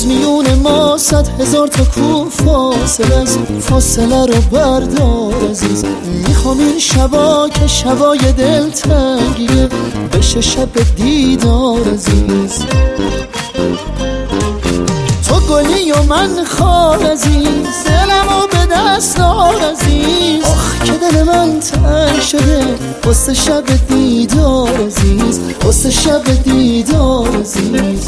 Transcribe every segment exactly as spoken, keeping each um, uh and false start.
باز میون ما صد هزار تا کو فاصله است، فاصله رو بردار عزیز. میخوام این شبا که شبای دلتنگیه بشه شب دیدار عزیز. تو گلی و من خار عزیز، دلمو به دست دار عزیز. آخ که دل من تنگ شده واسه شب دیدار عزیز، واسه شب دیدار عزیز.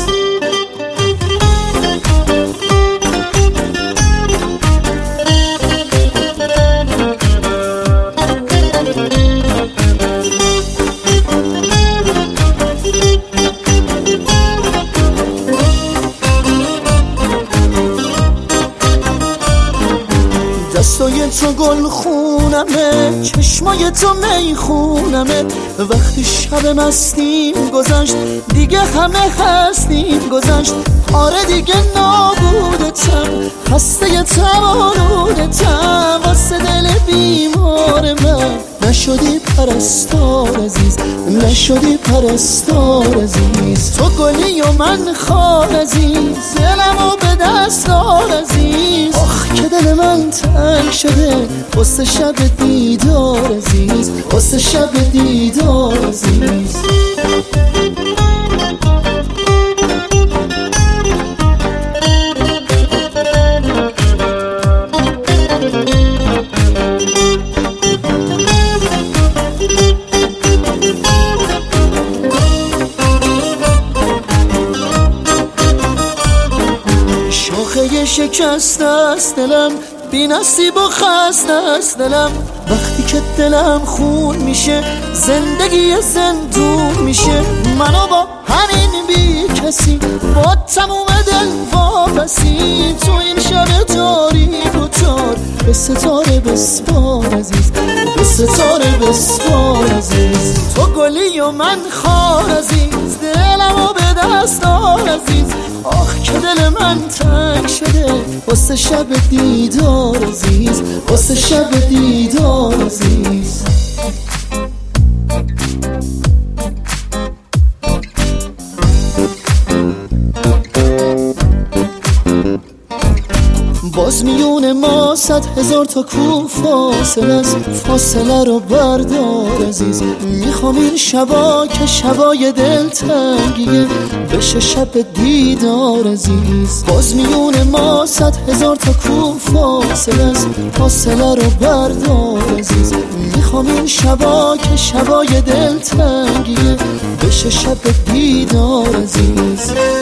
دستای تو گل خونمه، چشمای تو میخونمه. وقتی شب مستیم گذشت دیگه همه هستیم گذشت. آره دیگه نابودتم، خسته تمالودتم. واسه دل بیمار من نشدی پرستار عزیز، نشدی پرستار عزیز. تو گلی و من خار عزیز، دلمو به دست دار عزیز. آخ که دل من تنگ شده واسه شب دیدار عزیز، واسه شب دیدار عزیز. شاخه شکست است دلم، بی نصیب و خسته است دلم. وقتی که دلم خون میشه زندگی زندون میشه. منو با همین بی کسی با تموم دل وابسی، تو این شب تاریک و تار به ستاره بسپار عزیز، به ستاره بسپار عزیز. تو گلی و من خار عزیز، دلمو به دست دار عزیز. آخ که دل من تنگ شده واسه شب دیدار عزیز، واسه شب دیدار عزیز. باز میون ما صد هزار تا کو فاصله است، فاصله رو بردار عزیز. میخوام این شبا که شبای دلتنگیه بشه شب دیدار عزیز. باز میون ما صد هزار تا کو فاصله است، فاصله رو بردار عزیز. میخوام این شبا که شبای دلتنگیه بشه شب دیدار عزیز.